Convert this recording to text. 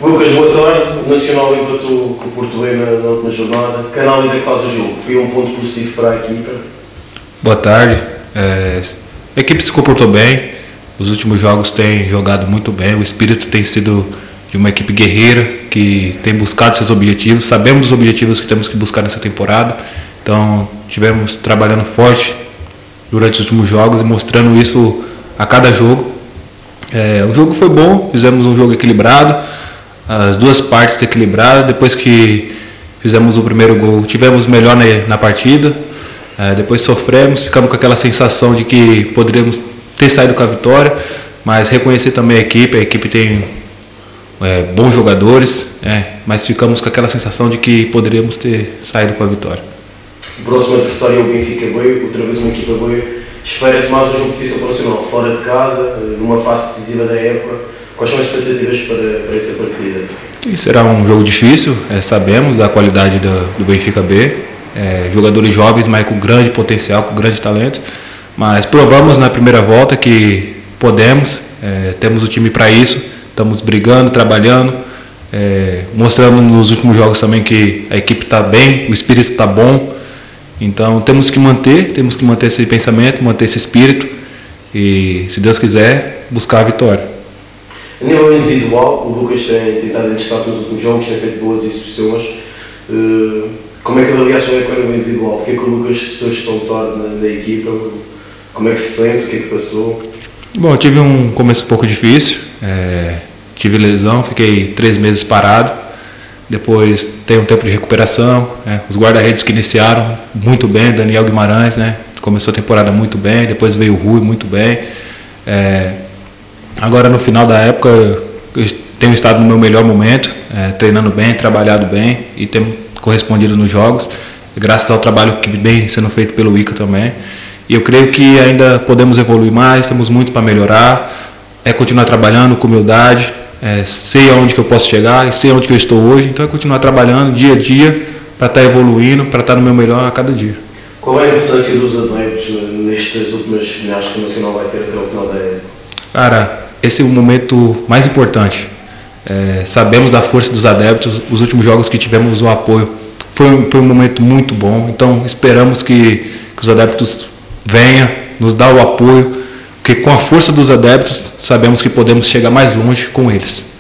Lucas, boa tarde. O Nacional empatou com o Porto B na última jornada. Que análise é que faz o jogo? Foi um ponto positivo para a equipa? Boa tarde. A equipe se comportou bem. Os últimos jogos têm jogado muito bem. O espírito tem sido de uma equipe guerreira que tem buscado seus objetivos. Sabemos os objetivos que temos que buscar nessa temporada. Então, tivemos trabalhando forte durante os últimos jogos e mostrando isso a cada jogo. O jogo foi bom, fizemos um jogo equilibrado, as duas partes equilibradas. Depois que fizemos o primeiro gol, tivemos melhor na partida. Depois sofremos, ficamos com aquela sensação de que poderíamos ter saído com a vitória, mas reconhecer também a equipe tem bons jogadores, mas ficamos com aquela sensação de que poderíamos ter saído com a vitória. O próximo adversário é o Benfica B, outra vez uma equipa B. Espera-se mais um jogo difícil para o Nacional, fora de casa, numa fase decisiva da época. Quais são as expectativas para essa partida? E será um jogo difícil, sabemos da qualidade do Benfica B, jogadores jovens, mas com grande potencial, com grande talento, mas provamos na primeira volta que podemos, temos o time para isso, estamos brigando, trabalhando, mostrando nos últimos jogos também que a equipe está bem, o espírito está bom. Então temos que manter esse pensamento, manter esse espírito e, se Deus quiser, buscar a vitória. A nível individual, o Lucas tem tentado em destaque nos últimos jogos, tem feito boas exibições. Como é que avalia a sua época a nível individual? Porque é que o Lucas se hoje tão tarde na equipa? Como é que se sente? O que é que passou? Bom, eu tive um começo um pouco difícil, tive lesão, fiquei 3 meses parado. Depois tem um tempo de recuperação, os guarda-redes que iniciaram muito bem, Daniel Guimarães, começou a temporada muito bem, depois veio o Rui muito bem. Agora no final da época eu tenho estado no meu melhor momento, treinando bem, trabalhado bem e tenho correspondido nos jogos, graças ao trabalho que vem sendo feito pelo ICA também. E eu creio que ainda podemos evoluir mais, temos muito para melhorar, continuar trabalhando com humildade. Sei aonde que eu posso chegar e sei onde que eu estou hoje, então é continuar trabalhando dia a dia para estar evoluindo, para estar no meu melhor a cada dia. Qual é a importância dos adeptos nestas últimas finais que o Nacional vai ter até o final da época? Cara, esse é o momento mais importante. Sabemos da força dos adeptos, os últimos jogos que tivemos o apoio foi um momento muito bom, então esperamos que os adeptos venham, nos dar o apoio, porque com a força dos adeptos sabemos que podemos chegar mais longe com eles.